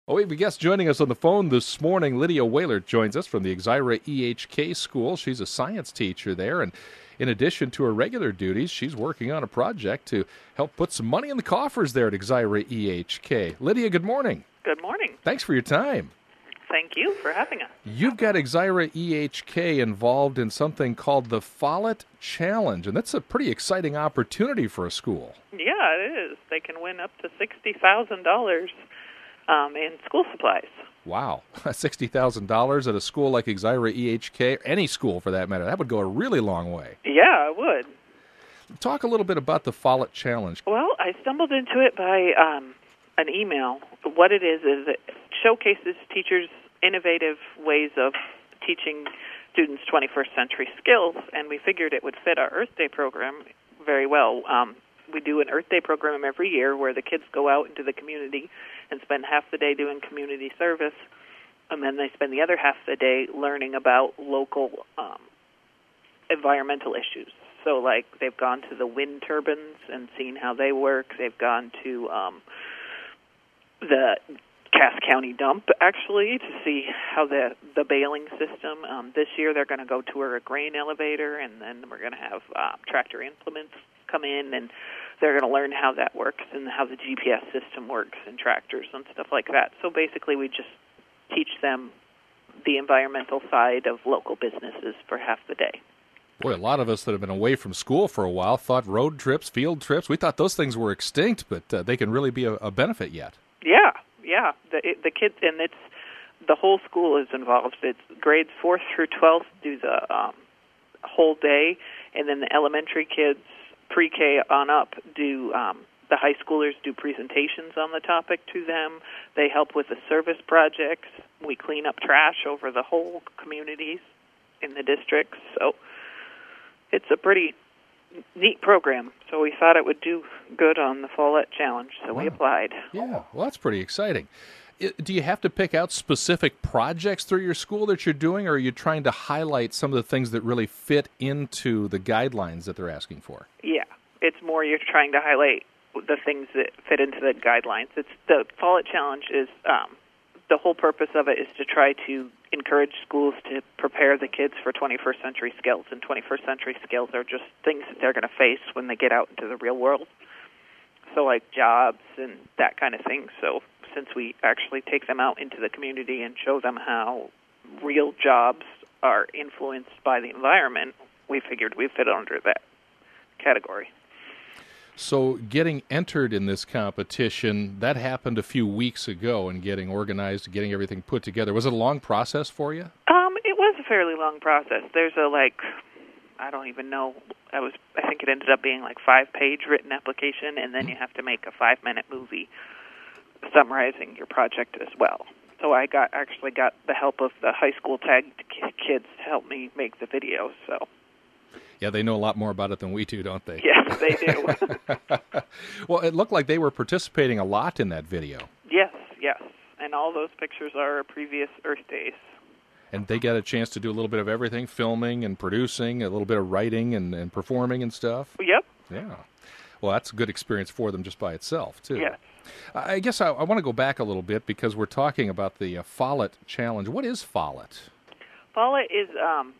Oh, we have a guest joining us on the phone this morning. Lydia Whaler joins us from the Exira EHK School. She's a science teacher there, and in addition to her regular duties, she's working on a project to help put some money in the coffers there at Exira EHK. Lydia, good morning. Good morning. Thanks for your time. Thank you for having us. You've got Exira EHK involved in something called the Follett Challenge, and that's a pretty exciting opportunity for a school. Yeah, it is. They can win up to $60,000 in school supplies. Wow, $60,000 at a school like Exira EHK, any school for that matter, that would go a really long way. Yeah, it would. Talk a little bit about the Follett Challenge. Well, I stumbled into it by an email. What it is it showcases teachers' innovative ways of teaching students 21st century skills, and we figured it would fit our Earth Day program very well. We do an Earth Day program every year where the kids go out into the community and spend half the day doing community service, and then they spend the other half of the day learning about local environmental issues. So, like, they've gone to the wind turbines and seen how they work. They've gone to the Cass County dump, actually, to see how the baling system. This year they're going to go tour a grain elevator, and then we're going to have tractor implements come in, and they're going to learn how that works and how the GPS system works and tractors and stuff like that. So basically we just teach them the environmental side of local businesses for half the day. Boy, a lot of us that have been away from school for a while thought road trips, field trips, we thought those things were extinct, but they can really be a benefit yet. Yeah. The kids, and it's the whole school is involved. It's grades 4th through 12th do the whole day, and then the elementary kids, pre-K on up, do the high schoolers do presentations on the topic to them. They help with the service projects. We clean up trash over the whole communities in the districts. So it's a pretty neat program. So we thought it would do good on the Follett Challenge, so we applied. Yeah, well, that's pretty exciting. Do you have to pick out specific projects through your school that you're doing, or are you trying to highlight some of the things that really fit into the guidelines that they're asking for? Yeah, it's more you're trying to highlight the things that fit into the guidelines. It's the Follett Challenge is the whole purpose of it is to try to encourage schools to prepare the kids for 21st century skills, and 21st century skills are just things that they're going to face when they get out into the real world. So like jobs and that kind of thing. So since we actually take them out into the community and show them how real jobs are influenced by the environment, we figured we fit under that category. So getting entered in this competition, that happened a few weeks ago, and getting organized, getting everything put together. Was it a long process for you? It was a fairly long process. There's I don't even know. I think it ended up being 5-page written application, and then you have to make a 5-minute movie summarizing your project as well. So I actually got the help of the high school tagged kids to help me make the video. So. Yeah, they know a lot more about it than we do, don't they? Yes, they do. Well, it looked like they were participating a lot in that video. Yes. And all those pictures are previous Earth Days. And they got a chance to do a little bit of everything, filming and producing, a little bit of writing and performing and stuff? Yep. Yeah. Well, that's a good experience for them just by itself, too. Yes. I guess I want to go back a little bit because we're talking about the Follett Challenge. What is Follett? Follett is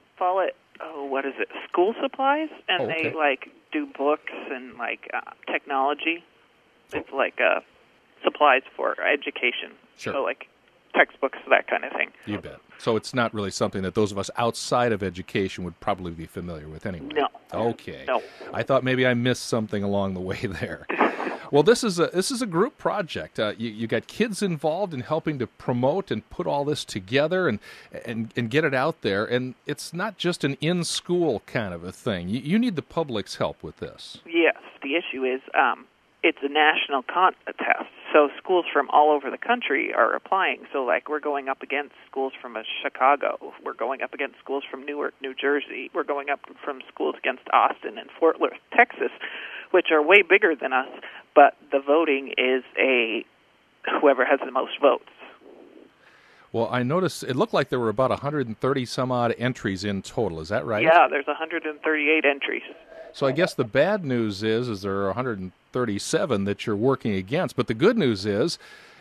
school supplies, and okay. They do books and technology. It's supplies for education. Sure. So textbooks, that kind of thing. You bet. So it's not really something that those of us outside of education would probably be familiar with anyway. No. Okay. No. I thought maybe I missed something along the way there. Well, this is a group project. You got kids involved in helping to promote and put all this together and get it out there. And it's not just an in-school kind of a thing. You need the public's help with this. Yes. The issue is it's a national contest, so schools from all over the country are applying. So, we're going up against schools from Chicago. We're going up against schools from Newark, New Jersey. We're going up from schools against Austin and Fort Worth, Texas, which are way bigger than us, but the voting is whoever has the most votes. Well, I noticed it looked like there were about 130 some odd entries in total. Is that right? Yeah, there's 138 entries. So I guess the bad news is there are 137 that you're working against. But the good news is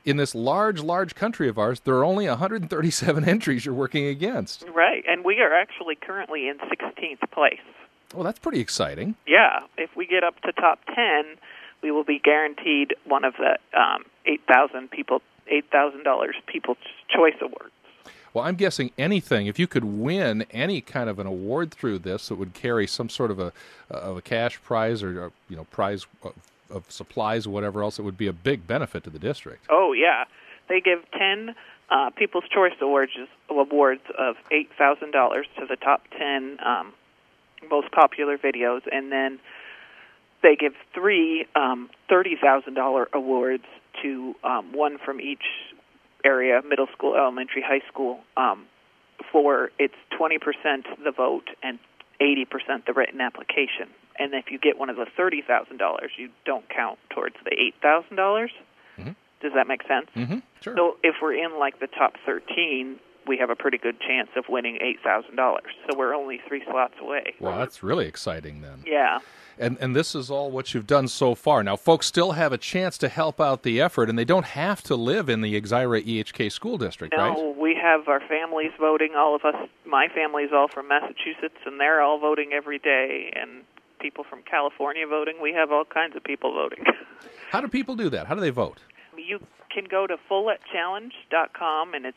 in this large country of ours, there are only 137 entries you're working against. Right, and we are actually currently in 16th place. Well, that's pretty exciting. Yeah, if we get up to top 10, we will be guaranteed one of the $8,000 People's Choice Awards. Well, I'm guessing anything, if you could win any kind of an award through this that would carry some sort of a cash prize or prize of supplies or whatever else, it would be a big benefit to the district. Oh, yeah. They give 10 People's Choice Awards of $8,000 to the top 10 most popular videos, and then they give 3 $30,000 awards to one from each area, middle school, elementary, high school, for it's 20% the vote and 80% the written application. And if you get one of the $30,000, you don't count towards the $8,000. Mm-hmm. Does that make sense? Mm-hmm. Sure. So if we're in like the top 13, we have a pretty good chance of winning $8,000. So we're only 3 slots away. Well, that's really exciting then. Yeah. And this is all what you've done so far. Now, folks still have a chance to help out the effort, and they don't have to live in the Exira EHK school district, right? No, we have our families voting. All of us, my family's all from Massachusetts, and they're all voting every day, and people from California voting. We have all kinds of people voting. How do people do that? How do they vote? You can go to follettchallenge.com, and it's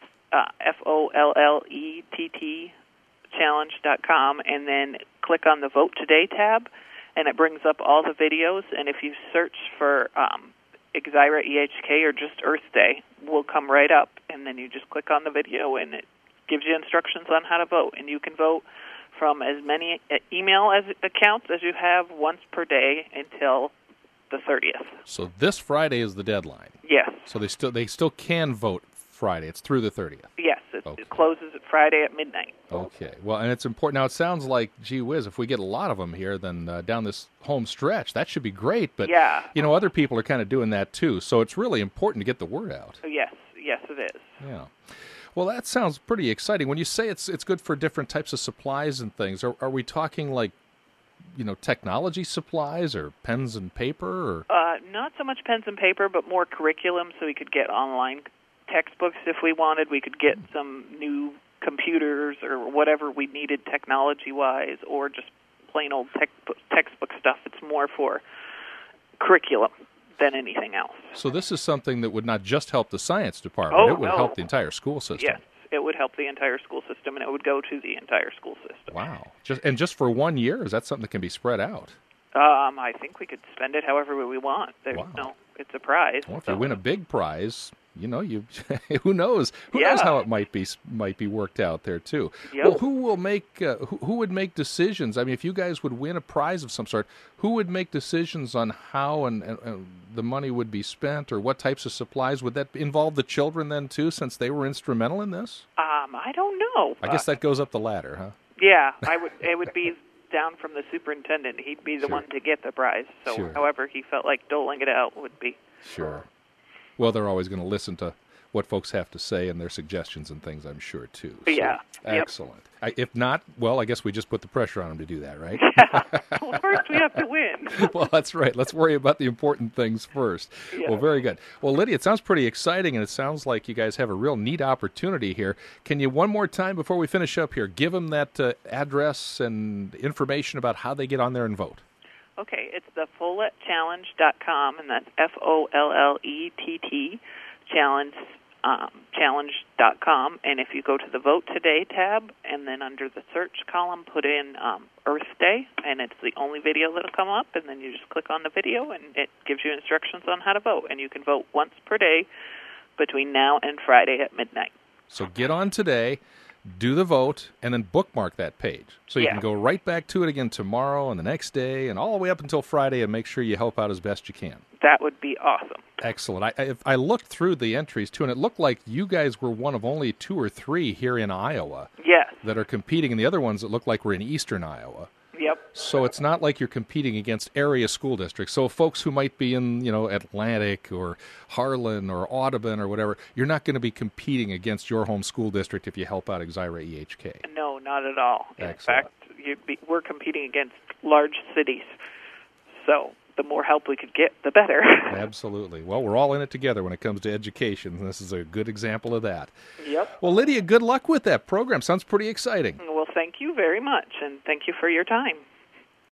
FOLLETT challenge.com, and then click on the Vote Today tab, and it brings up all the videos. And if you search for Exira EHK or just Earth Day, we'll come right up, and then you just click on the video, and it gives you instructions on how to vote. And you can vote from as many email accounts as you have once per day until the 30th. So this Friday is the deadline. Yes. So they still can vote Friday. It's through the 30th. Yes, Okay. It closes at Friday at midnight. Okay. Well, and it's important. Now, it sounds like, gee whiz, if we get a lot of them here, then down this home stretch, that should be great. But, yeah. Other people are kind of doing that too. So it's really important to get the word out. Yes, it is. Yeah. Well, that sounds pretty exciting. When you say it's good for different types of supplies and things, are we talking like, technology supplies or pens and paper? Or not so much pens and paper, but more curriculum, so we could get online textbooks if we wanted. We could get some new computers or whatever we needed technology-wise, or just plain old textbook stuff. It's more for curriculum than anything else. So this is something that would not just help the science department. It would help the entire school system. Yes, it would help the entire school system, and it would go to the entire school system. Wow. Just for 1 year? Is that something that can be spread out? I think we could spend it however we want. It's a prize. Well, if you win a big prize, who knows? Who knows how it might be worked out there too. Yep. Well, who will make who would make decisions? I mean, if you guys would win a prize of some sort, who would make decisions on how and the money would be spent, or what types of supplies? Would that involve the children then too, since they were instrumental in this? I don't know. I guess that goes up the ladder, huh? Yeah, it would be down from the superintendent. He'd be the one to get the prize. So however he felt like doling it out would be. Sure. Well, they're always going to listen to what folks have to say and their suggestions and things, I'm sure, too. So, yeah. Excellent. If not, well, I guess we just put the pressure on them to do that, right? Yeah. Well, first we have to win. Well, that's right. Let's worry about the important things first. Yeah. Well, very good. Well, Lydia, it sounds pretty exciting, and it sounds like you guys have a real neat opportunity here. Can you, one more time before we finish up here, give them that address and information about how they get on there and vote? Okay, it's the FollettChallenge.com, and that's FOLLETT challenge.com. And if you go to the Vote Today tab, and then under the search column, put in Earth Day, and it's the only video that'll come up, and then you just click on the video, and it gives you instructions on how to vote. And you can vote once per day between now and Friday at midnight. So get on today, do the vote, and then bookmark that page. So you can go right back to it again tomorrow and the next day and all the way up until Friday, and make sure you help out as best you can. That would be awesome. Excellent. I looked through the entries, too, and it looked like you guys were one of only 2 or 3 here in Iowa that are competing, and the other ones that look like were in eastern Iowa. Yep. So it's not like you're competing against area school districts. So folks who might be in, Atlantic or Harlan or Audubon or whatever, you're not going to be competing against your home school district if you help out Exira EHK. No, not at all. Excellent. In fact, we're competing against large cities. So the more help we could get, the better. Absolutely. Well, we're all in it together when it comes to education, and this is a good example of that. Yep. Well, Lydia, good luck with that program. Sounds pretty exciting. Well, thank you very much, and thank you for your time.